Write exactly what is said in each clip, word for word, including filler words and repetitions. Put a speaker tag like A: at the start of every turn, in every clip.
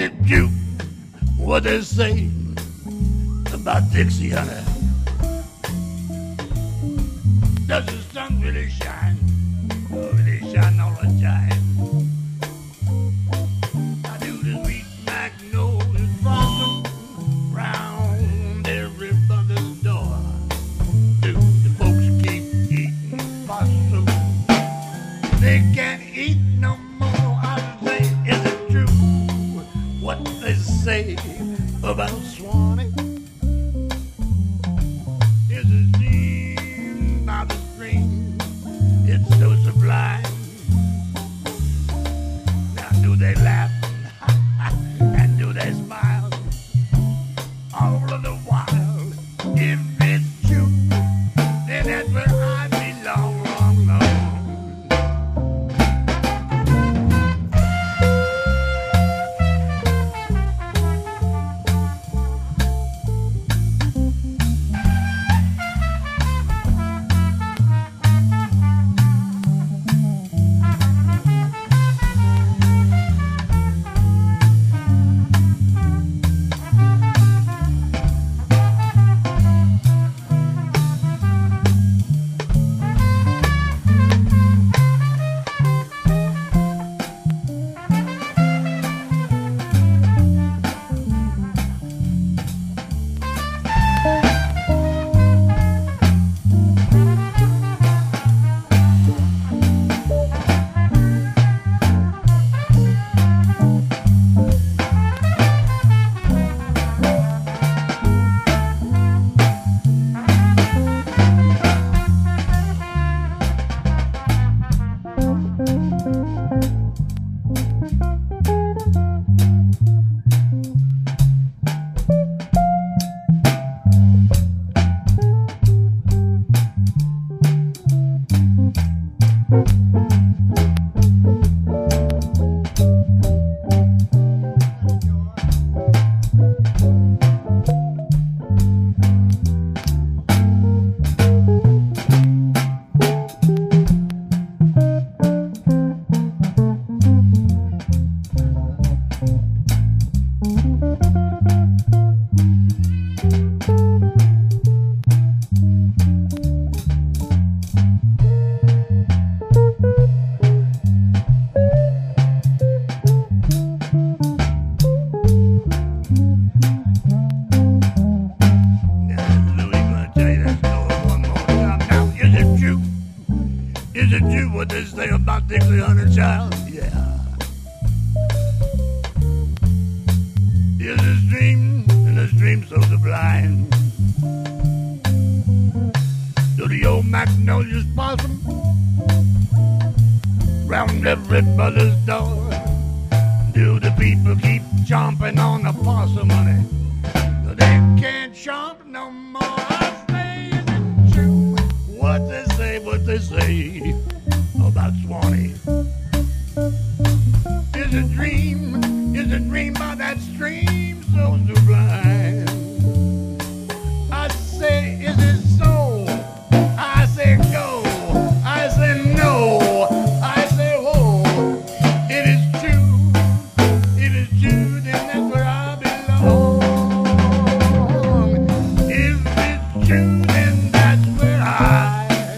A: it true what they say about Dixie, honey? Does the sun really shine? Oh, really shine all the time? I do the sweet magnolia blossom round everybody's door. Do the folks keep eating possum? They can't eat no more. I say, is it true what they say about Swanee? Is it dream by the stream? It's so sublime. Now do they laugh and do they smile all of the while? If it's true, then that's where I belong, long, long. Is it true what they say about Dixie, honey, child? Yeah. Is this dream and this dream so sublime? Do the old magnolias blossom round everybody's door? Do the people keep chomping on the possum, honey? They can't chomp no more. I say, is it true what they say, what they say about Swanee? Is a dream, is a dream by that stream so sublime? I say, is it so? I say go. I say no. I say whoa. It is true. It is true. Then that's where I belong. If it's true, then that's where I.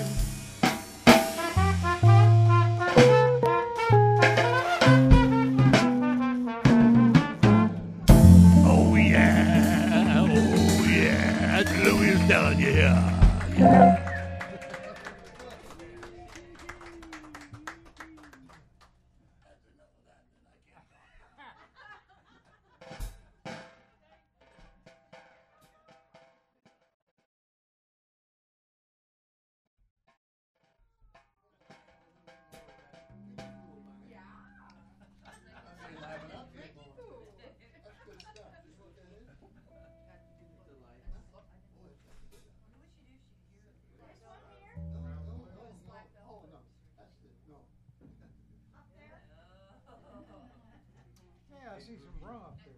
A: Oh yeah. Oh yeah. That's Louis telling you. Yeah. Yeah.
B: Yeah, I see some rum up there.